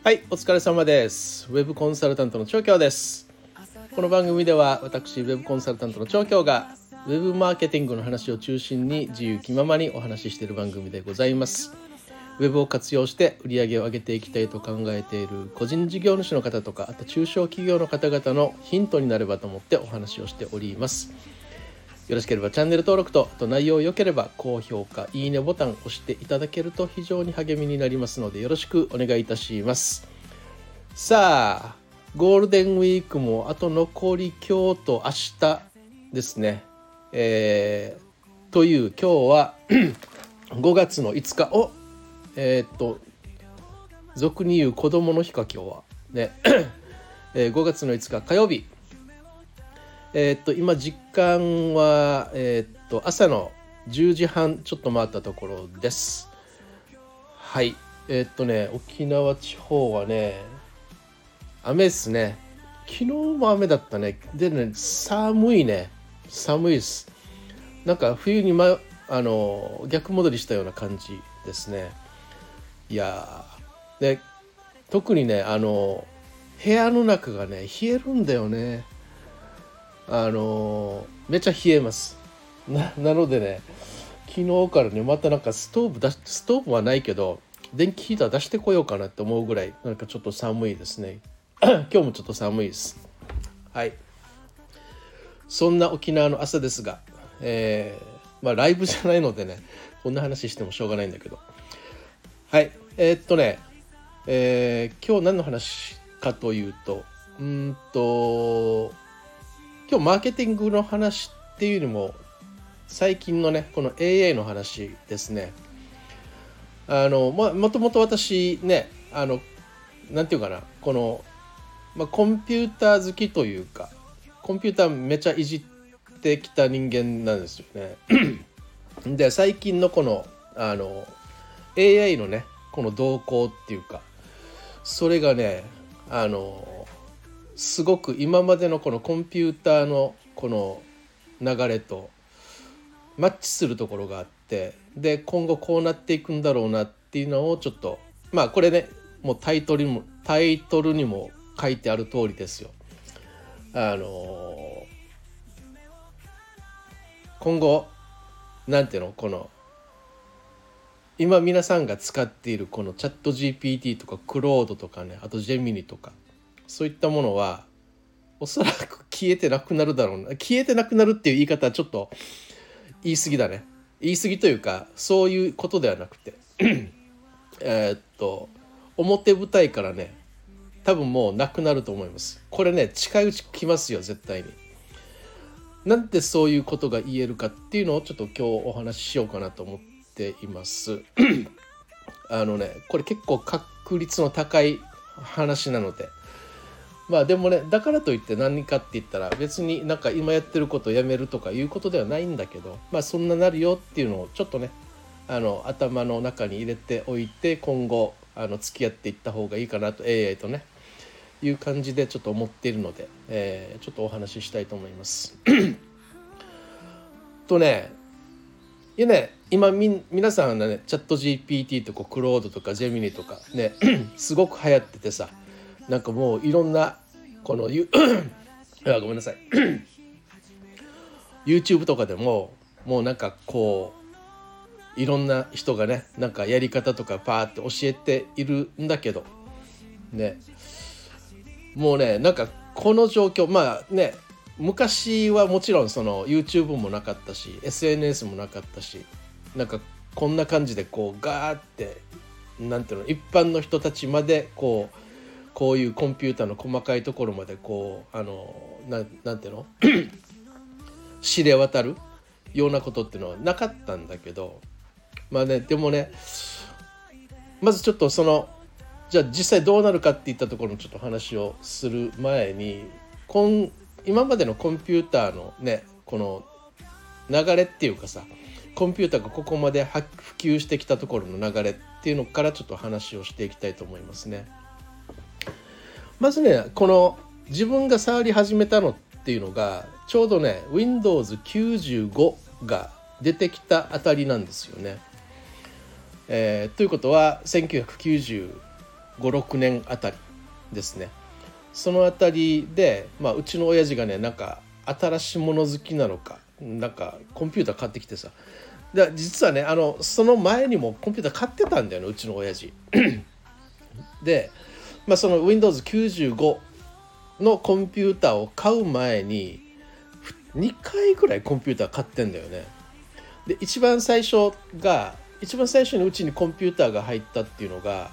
はい、お疲れ様です。ウェブコンサルタントの長京です。この番組では私ウェブコンサルタントの長京がウェブマーケティングの話を中心に自由気ままにお話ししている番組でございます。ウェブを活用して売り上げを上げていきたいと考えている個人事業主の方とか、あと中小企業の方々のヒントになればと思ってお話をしております。よろしければチャンネル登録と、あと内容良ければ高評価、いいねボタンを押していただけると非常に励みになりますのでよろしくお願いいたします。さあ、ゴールデンウィークもあと残り今日と明日ですね。という今日は5月の5日を俗に言う子供の日か今日はね5月の5日火曜日。今時間は、朝の10時半ちょっと回ったところです。はい。沖縄地方はね、雨ですね。昨日も雨だったね。でね、寒いね。寒いです。なんか冬に、逆戻りしたような感じですね。いやー、で、特にね、部屋の中がね、冷えるんだよね。めっちゃ冷えます。なのでね、昨日からねまたなんかストーブはないけど電気ヒーター出してこようかなって思うぐらいなんかちょっと寒いですね今日もちょっと寒いです。はい。そんな沖縄の朝ですが、ライブじゃないのでねこんな話してもしょうがないんだけど、はい。今日何の話かというと、今日マーケティングの話っていうよりも最近のねこの AI の話ですね。もともと私ねなんていうかなこの、コンピューター好きというかコンピューターめちゃいじってきた人間なんですよねで最近のこのAI のねこの動向っていうかそれがねすごく今までのこのコンピューターのこの流れとマッチするところがあって、で今後こうなっていくんだろうなっていうのをちょっとこれねもうタイトルにも書いてある通りですよ。今後なんていうのこの今皆さんが使っているこのチャット GPT とかクロードとかね、あとジェミニとかそういったものはおそらく消えてなくなるだろうな。消えてなくなるっていう言い方はちょっと言い過ぎだね。言い過ぎというかそういうことではなくて表舞台からね多分もうなくなると思います。これね近いうち来ますよ絶対に。なんでそういうことが言えるかっていうのをちょっと今日お話ししようかなと思っていますこれ結構確率の高い話なので、でもねだからといって何かって言ったら別になんか今やってることをやめるとかいうことではないんだけど、そんななるよっていうのをちょっとね頭の中に入れておいて今後付き合っていった方がいいかなと AI とねいう感じでちょっと思っているので、ちょっとお話ししたいと思いますとね今皆さんがねチャット GPT とかクロードとかジェミニとかねすごく流行っててさ、なんかもういろんなこのごめんなさいYouTube とかでももうなんかこういろんな人がねなんかやり方とかパーって教えているんだけどね、もうねなんかこの状況昔はもちろんその YouTube もなかったし SNS もなかったし、なんかこんな感じでこうガーってなんていうの一般の人たちまでこういうコンピューターの細かいところまでこうなんていうの知れ渡るようなことっていうのはなかったんだけど、でもねまずちょっとじゃあ実際どうなるかっていったところのちょっと話をする前に今までのコンピューターのねこの流れっていうかさ、コンピューターがここまで普及してきたところの流れっていうのからちょっと話をしていきたいと思いますね。まずねこの自分が触り始めたのっていうのがちょうどね Windows 95が出てきたあたりなんですよね。ということは1990 5、6年あたりですね。そのあたりで、うちの親父がね、なんか新しいもの好きなのか、なんかコンピューター買ってきてさ、で実はね、その前にもコンピューター買ってたんだよね、うちの親父で、その Windows95 のコンピューターを買う前に2回ぐらいコンピューター買ってんだよね。で一番最初にうちにコンピューターが入ったっていうのが、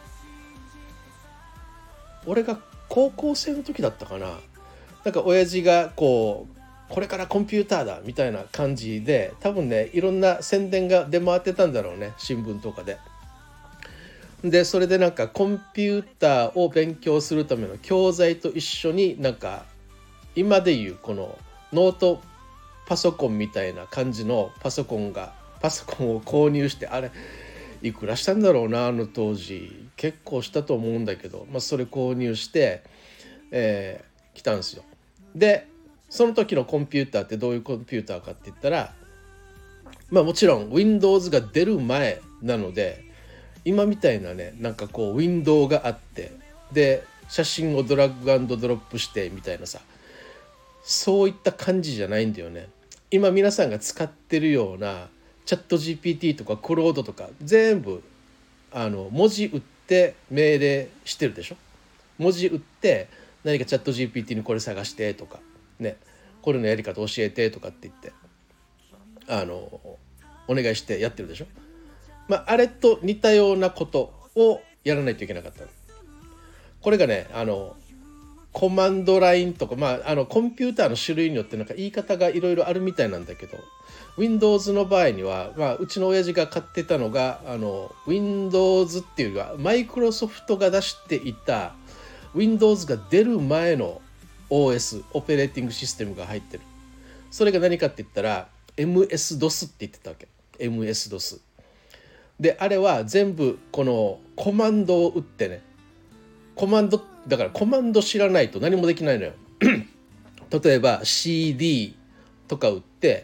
俺が高校生の時だったかな。なんか親父がこれからコンピューターだみたいな感じで、多分ねいろんな宣伝が出回ってたんだろうね、新聞とかで。でそれでなんかコンピューターを勉強するための教材と一緒に、なんか今でいうこのノートパソコンみたいな感じのパソコンを購入して、あれいくらしたんだろうな、当時結構したと思うんだけど、それ購入して、来たんですよ。でその時のコンピューターってどういうコンピューターかって言ったら、もちろん Windows が出る前なので、今みたいなね、なんかウィンドウがあって、で写真をドラッグ&ドロップしてみたいなさ、そういった感じじゃないんだよね。今皆さんが使ってるようなチャット GPT とかクロードとか全部文字打って命令してるでしょ。文字打って何かチャット GPT にこれ探してとかね、これのやり方教えてとかって言ってお願いしてやってるでしょ。あれと似たようなことをやらないといけなかった。これがねコマンドラインとか、コンピューターの種類によってなんか言い方がいろいろあるみたいなんだけど、 Windows の場合には、うちの親父が買ってたのがWindows っていうか、マイクロソフトが出していた Windows が出る前の OS オペレーティングシステムが入ってる。それが何かって言ったら MS-DOS って言ってたわけ。 MS-DOS で、あれは全部このコマンドを打ってね、コマンドだからコマンド知らないと何もできないのよ例えば CD とか打って、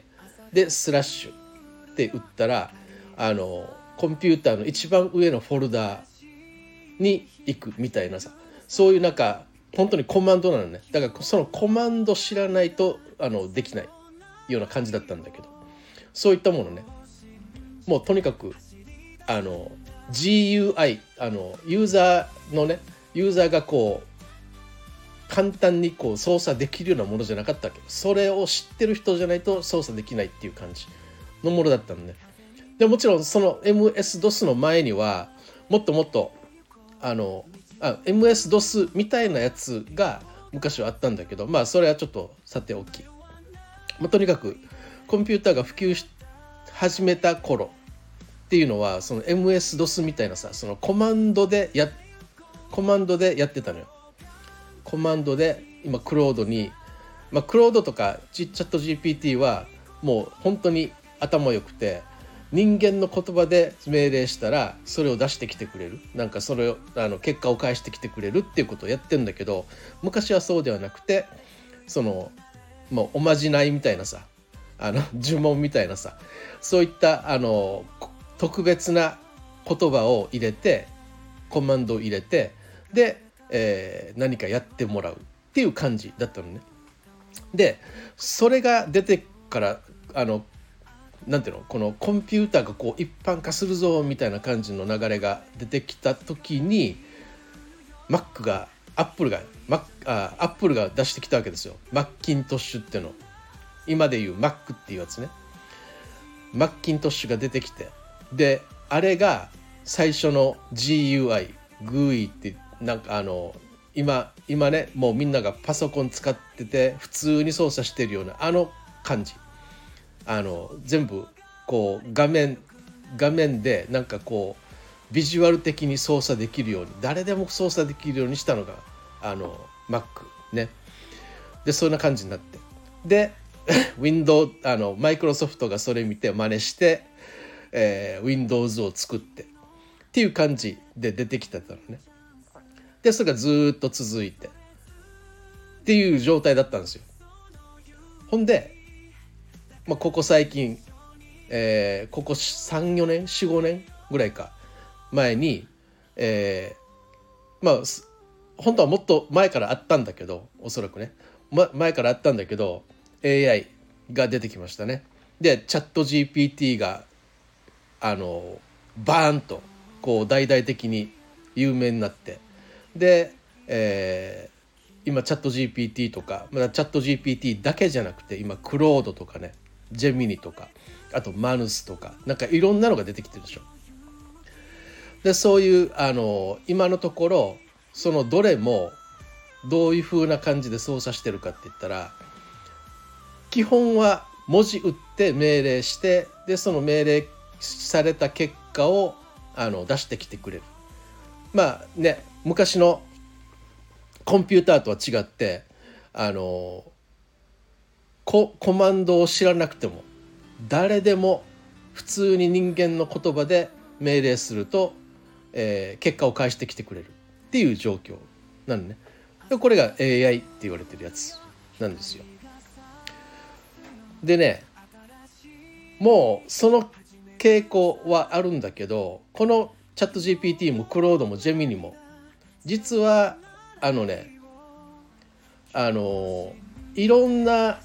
でスラッシュって打ったらコンピューターの一番上のフォルダーに行くみたいなさ、そういうなんか本当にコマンドなのね。だからそのコマンド知らないとできないような感じだったんだけど、そういったものね、もうとにかくGUI ユーザーが簡単に操作できるようなものじゃなかったわけ。それを知ってる人じゃないと操作できないっていう感じのものだったのね。でもちろんその MS-DOS の前にはもっともっとMS-DOS みたいなやつが昔はあったんだけど、それはちょっとさておき、とにかくコンピューターが普及し始めた頃っていうのは、その MS-DOS みたいなさ、そのコマンドでやってたのよ。コマンドで今クロードに、クロードとかチャット GPT はもう本当に頭良くて、人間の言葉で命令したらそれを出してきてくれる、なんかそれを結果を返してきてくれるっていうことをやってるんだけど、昔はそうではなくて、もうおまじないみたいなさ、呪文みたいなさ、そういった特別な言葉を入れて、コマンドを入れて、で、何かやってもらうっていう感じだったのね。でそれが出てからなんていうの、このコンピューターが一般化するぞみたいな感じの流れが出てきた時に、アップルが出してきたわけですよ。マッキントッシュっていうの、今でいう Mac っていうやつね。マッキントッシュが出てきて、であれが最初の GUI ってなんか今ね、もうみんながパソコン使ってて普通に操作してるような感じ、全部画面でなんかビジュアル的に操作できるように、誰でも操作できるようにしたのがMac ね。でそんな感じになって、でWindows マイクロソフトがそれ見て真似して、Windows を作ってっていう感じで出てきてたのね。でそれがずっと続いてっていう状態だったんですよ。ほんで、ここ最近、ここ 3,4 年 4,5 年ぐらいか前に、 本当はもっと前からあったんだけど、おそらくね、前からあったんだけど AI が出てきましたね。でチャット GPT がバーンとこう大々的に有名になって、で、今チャット GPT とか、チャット GPT だけじゃなくて今クロードとかね、ジェミニとか、あとマヌスとか、なんかいろんなのが出てきてるでしょ。でそういう今のところそのどれもどういう風な感じで操作してるかって言ったら、基本は文字打って命令して、でその命令された結果を出してきてくれる。昔のコンピューターとは違って、コマンドを知らなくても誰でも普通に人間の言葉で命令すると、結果を返してきてくれるっていう状況なのね。でこれが AI って言われてるやつなんですよ。でね、もうその傾向はあるんだけど、このチャット GPT もクロードもジェミニも実はいろんな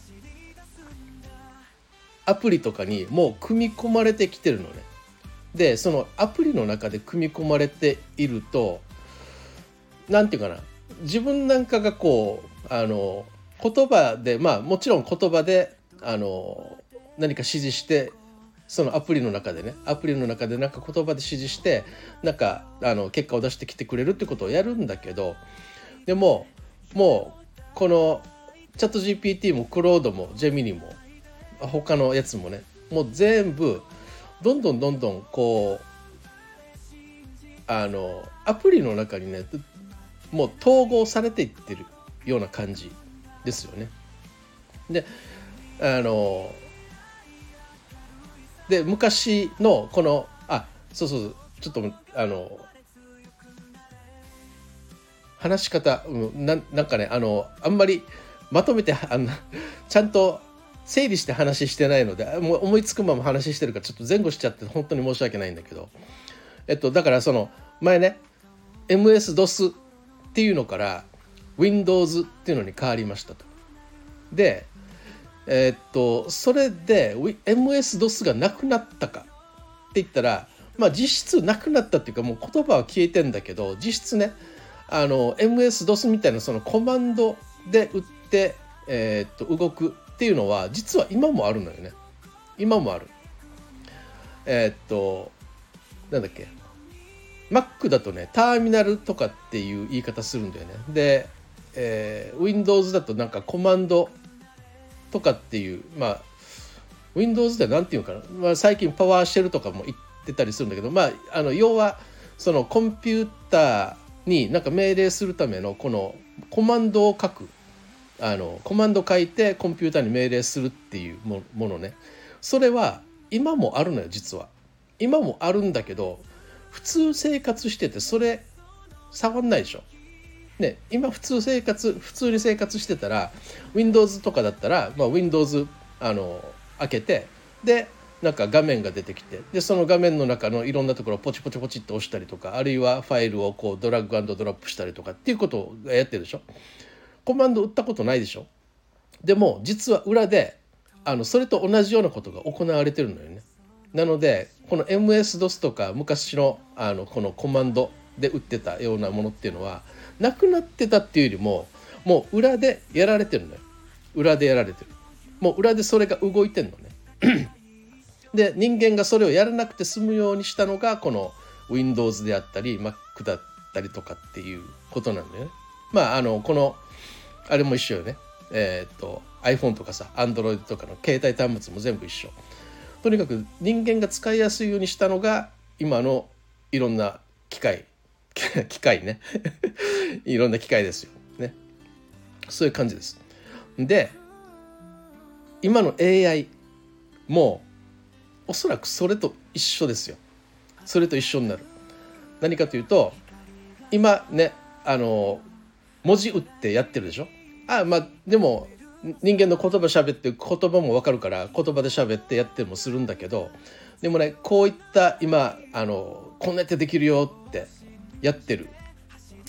アプリとかにもう組み込まれてきてるのね。でそのアプリの中で組み込まれていると、なんていうかな、自分なんかがこう言葉で、もちろん言葉で何か指示して、そのアプリの中でなんか言葉で指示してなんか結果を出してきてくれるってことをやるんだけど、でももうこのチャット GPT もクロードもジェミニも他のやつもね、もう全部どんどんこうアプリの中にねもう統合されていってるような感じですよね。で昔のこのちょっと話し方、なんかねあんまりまとめてちゃんと整理して話してないので、もう思いつくまま話してるからちょっと前後しちゃって本当に申し訳ないんだけど、だからその前ね MS-DOS っていうのから Windows っていうのに変わりましたと。でそれで MS-DOS がなくなったかって言ったら、実質なくなったっていうか、もう言葉は消えてんだけど、実質ねMS-DOS みたいなそのコマンドで打って、動くっていうのは実は今もあるのよね。今もある。なんだっけ、Mac だとねターミナルとかっていう言い方するんだよね。で、Windows だとなんかコマンドとかっていう、Windows で何て言うかな、最近パワーシェルとかも言ってたりするんだけど、要はそのコンピューターになんか命令するためのこのコマンドを書く、コマンド書いてコンピューターに命令するっていうものね。それは今もあるのよ。実は今もあるんだけど、普通生活しててそれ触んないでしょね。今普通に生活してたら Windows とかだったら、Windows 開けて、でなんか画面が出てきて、でその画面の中のいろんなところをポチポチポチって押したりとか、あるいはファイルをこうドラッグ&ドロップしたりとかっていうことをやってるでしょ。コマンド打ったことないでしょ。でも実は裏でそれと同じようなことが行われてるのよね。なのでこの MS-DOS とか昔のこのコマンドで打ってたようなものっていうのはなくなってたっていうよりも、もう裏でやられてるのよ。裏でやられてる。もう裏でそれが動いてんのね。で人間がそれをやらなくて済むようにしたのがこの Windows であったり Mac だったりとかっていうことなんだよね。このあれも一緒よね。iPhone とかさ Android とかの携帯端末も全部一緒。とにかく人間が使いやすいようにしたのが今のいろんな機械ねいろんな機械ですよね。そういう感じです。で今の AI もおそらくそれと一緒ですよ。それと一緒になる。何かというと今ね文字打ってやってるでしょ。でも人間の言葉喋って言葉も分かるから言葉で喋ってやってもするんだけど、でもねこういった今こんなやってできるよってやってる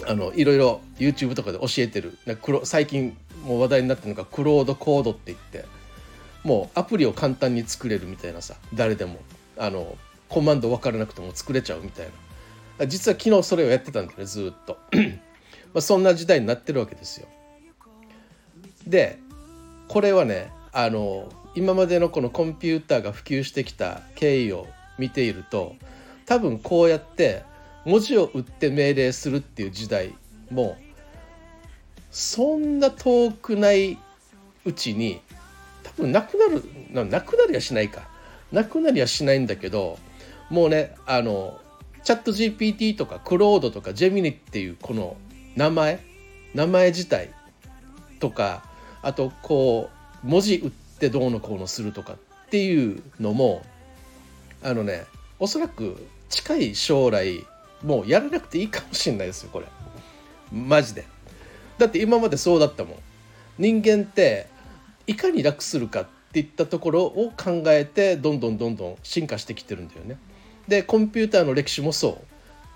いろいろ YouTube とかで教えてる最近もう話題になってるのがクロードコードって言って、もうアプリを簡単に作れるみたいなさ、誰でもコマンド分からなくても作れちゃうみたいな、実は昨日それをやってたんだよね、ずっとそんな時代になってるわけですよ。でこれはね今までのこのコンピューターが普及してきた経緯を見ていると、多分こうやって文字を打って命令するっていう時代もそんな遠くないうちに多分なくなりはしないか、なくなりはしないんだけど、もうねチャット GPT とかクロードとかジェミニっていうこの名前自体とか、あとこう文字打ってどうのこうのするとかっていうのもおそらく近い将来もうやらなくていいかもしれないですよ、これマジで。だって今までそうだったもん。人間っていかに楽するかっていったところを考えてどんどん進化してきてるんだよね。でコンピューターの歴史もそう、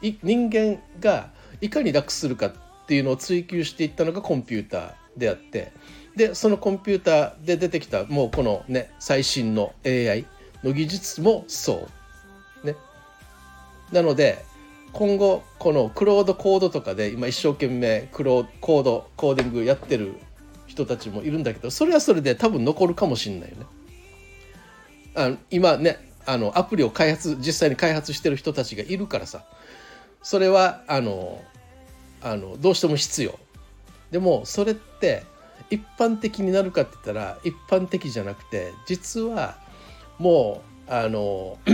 人間がいかに楽するかっていうのを追求していったのがコンピューターであって、でそのコンピューターで出てきたもうこのね最新の AI の技術もそうね。なので今後このクロードコードとかで今一生懸命コーディングやってる人たちもいるんだけど、それはそれで多分残るかもしれないよね。今ねアプリを実際に開発してる人たちがいるからさ、それはどうしても必要。でもそれって一般的になるかって言ったら一般的じゃなくて、実はもう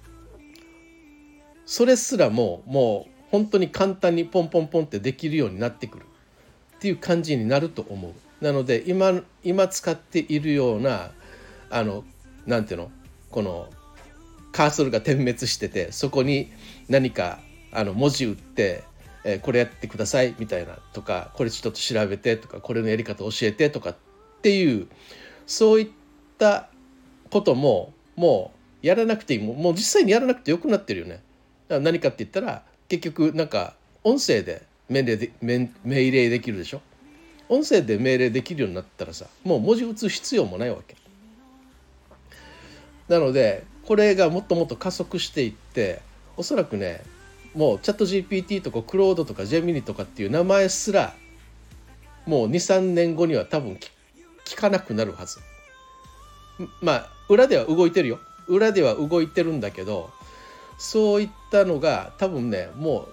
それすらもう本当に簡単にポンポンポンってできるようになってくるっていう感じになると思う。なので今使っているようななんていうの、このカーソルが点滅してて、そこに何か文字打って、これやってくださいみたいなとか、これちょっと調べてとか、これのやり方教えてとかっていう、そういったことももうやらなくていい、もう実際にやらなくてよくなってるよね。だから何かって言ったら結局なんか音声で命令できるでしょ。音声で命令できるようになったらさ、もう文字打つ必要もないわけなので、これがもっともっと加速していって、おそらくねもうチャット GPT とかクロードとかジェミニとかっていう名前すらもう 2,3 年後には多分聞かなくなるはず。まあ裏では動いてるよ、裏では動いてるんだけど、そういったのが多分ねも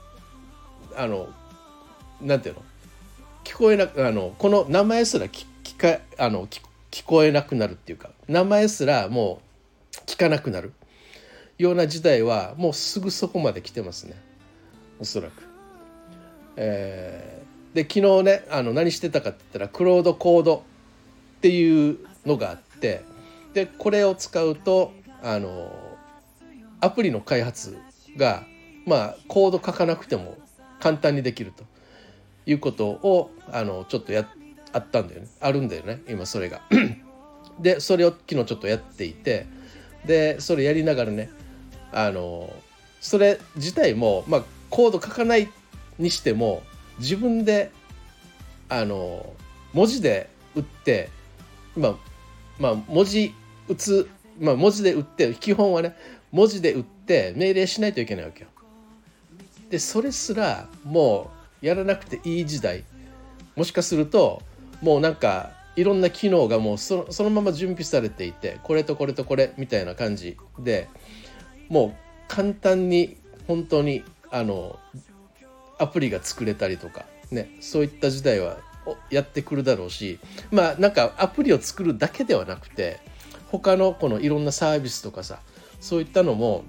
うなんていうの、聞こえなくこの名前すら聞こえなくなるっていうか、名前すらもう聞かなくなるような時代はもうすぐそこまで来てますね、おそらく。で昨日ね何してたかって言ったらクロードコードっていうのがあって、でこれを使うとアプリの開発がコード書かなくても簡単にできるということをちょっとあったんだよね、あるんだよね今それがでそれを昨日ちょっとやっていて、でそれやりながらねそれ自体もコード書かないにしても自分で文字で打って文字打つ文字で打って、基本はね文字で打って命令しないといけないわけよ。でそれすらもうやらなくていい時代、もしかするともうなんかいろんな機能がもうそのまま準備されていて、これとこれとこれみたいな感じでもう簡単に本当にアプリが作れたりとかね、そういった時代はやってくるだろうし、なんかアプリを作るだけではなくて他のこのいろんなサービスとかさ、そういったのも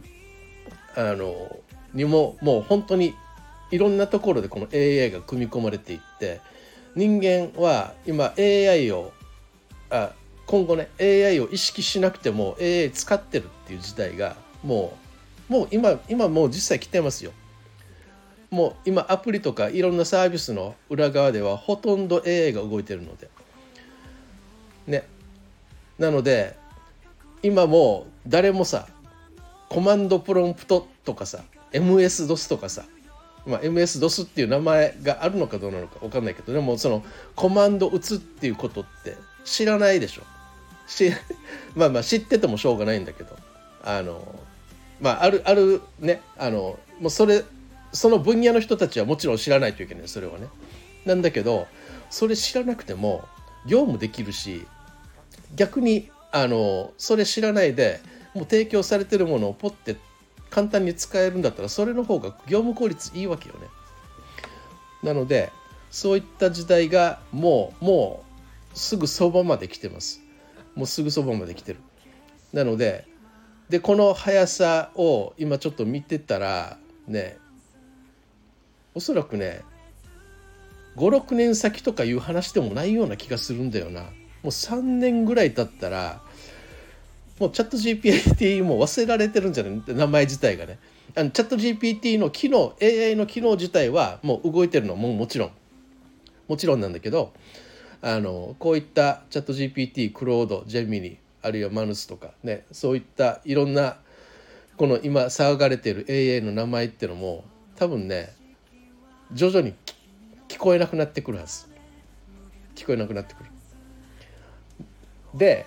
もう本当にいろんなところでこの AI が組み込まれていって、人間は今 AI を今後ね AI を意識しなくても AI 使ってるっていう時代がもう今もう実際来てますよ。もう今アプリとかいろんなサービスの裏側ではほとんど AI が動いてるのでね。なので今もう誰もさコマンドプロンプトとかさ MS-DOS とかさ MS-DOS っていう名前があるのかどうなのか分かんないけど、でもそのコマンド打つっていうことって知らないでしょ。まあ知っててもしょうがないんだけど、あるね、もうその分野の人たちはもちろん知らないといけない、それはね。なんだけど、それ知らなくても業務できるし、逆にそれ知らないでもう提供されてるものをポッて簡単に使えるんだったら、それの方が業務効率いいわけよね。なのでそういった時代がもうすぐそばまで来てます。もうすぐそばまで来てる。なのでこの速さを今ちょっと見てたらね、おそらくね 5,6 年先とかいう話でもないような気がするんだよな。もう3年ぐらい経ったらもうチャット GPT も忘れられてるんじゃない、名前自体がね。チャット GPT の機能、 AI の機能自体はもう動いてるのももちろんなんだけど、こういったチャット GPT、クロード、ジェミニ、あるいはマヌスとかね、そういったいろんなこの今騒がれている AI の名前ってのも多分ね徐々に聞こえなくなってくるはず。聞こえなくなってくる。で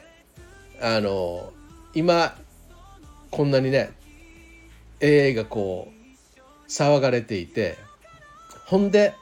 今こんなにね AI がこう騒がれていて、ほんで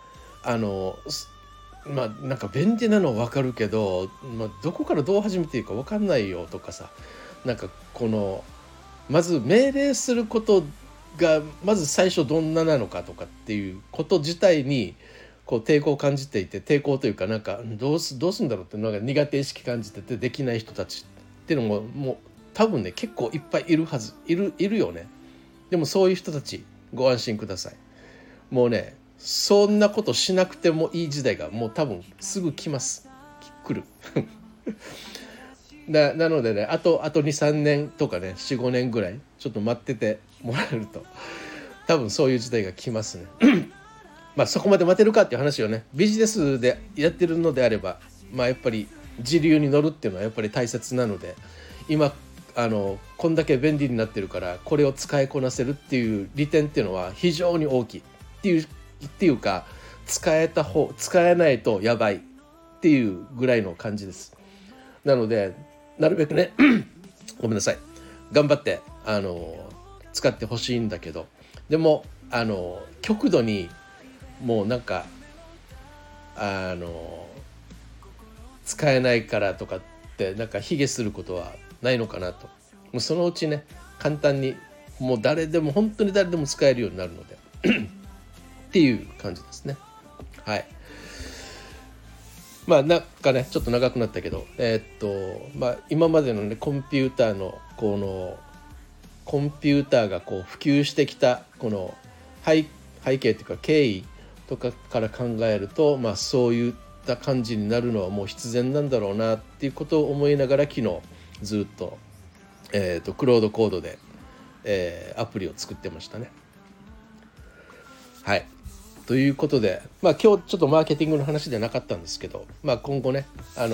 なんか便利なのは分かるけど、どこからどう始めていいか分かんないよとかさ、なんかまず命令することがまず最初どんななのかとかっていうこと自体にこう抵抗を感じていて、抵抗というかなんかどうすんだろうってなんか苦手意識感じててできない人たちっていうのももう多分ね結構いっぱいいるはず、いるよね。でもそういう人たちご安心ください。もうねそんなことしなくてもいい時代がもう多分すぐ来るなのでね、あと 2,3 年とかね 4,5 年ぐらいちょっと待っててもらえると多分そういう時代が来ますねそこまで待てるかっていう話をね、ビジネスでやってるのであればやっぱり時流に乗るっていうのはやっぱり大切なので、今こんだけ便利になってるからこれを使いこなせるっていう利点っていうのは非常に大きいっていうか、使えないとやばいっていうぐらいの感じです。なのでなるべくねごめんなさい、頑張って使ってほしいんだけど、でも極度にもうなんか使えないからとかってなんか卑下することはないのかなと。もうそのうちね簡単にもう本当に誰でも使えるようになるのでっていう感じですね。はい。なんかねちょっと長くなったけど、今までのねコンピューターがこう普及してきたこの背景というか経緯とかから考えると、そういった感じになるのはもう必然なんだろうなっていうことを思いながら昨日ずっと、クロードコードで、アプリを作ってましたね。はい。ということで、今日ちょっとマーケティングの話ではなかったんですけど、今後ね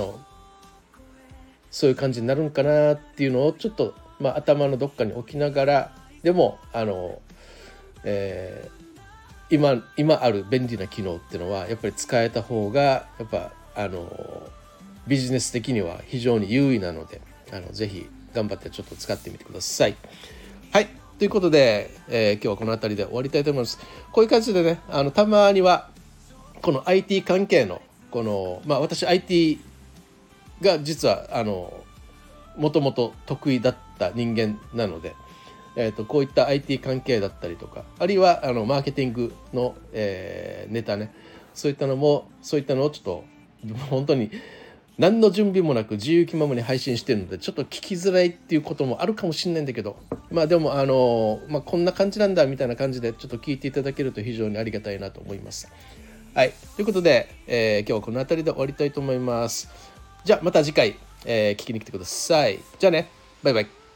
そういう感じになるんかなっていうのをちょっと、頭のどっかに置きながら、でも今ある便利な機能っていうのはやっぱり使えた方がやっぱビジネス的には非常に優位なので、ぜひ頑張ってちょっと使ってみてください。はい。ということで、今日はこの辺りで終わりたいと思います。こういう感じでねたまにはこの IT 関係の私 IT が実はもともと得意だった人間なので、こういった IT 関係だったりとか、あるいはマーケティングの、ネタね、そういったのをちょっと本当に何の準備もなく自由気ままに配信してるのでちょっと聞きづらいっていうこともあるかもしれないんだけど、でもこんな感じなんだみたいな感じでちょっと聞いていただけると非常にありがたいなと思います。はい。ということで、今日はこの辺りで終わりたいと思います。じゃあまた次回、聞きに来てください。じゃあね、バイバイ。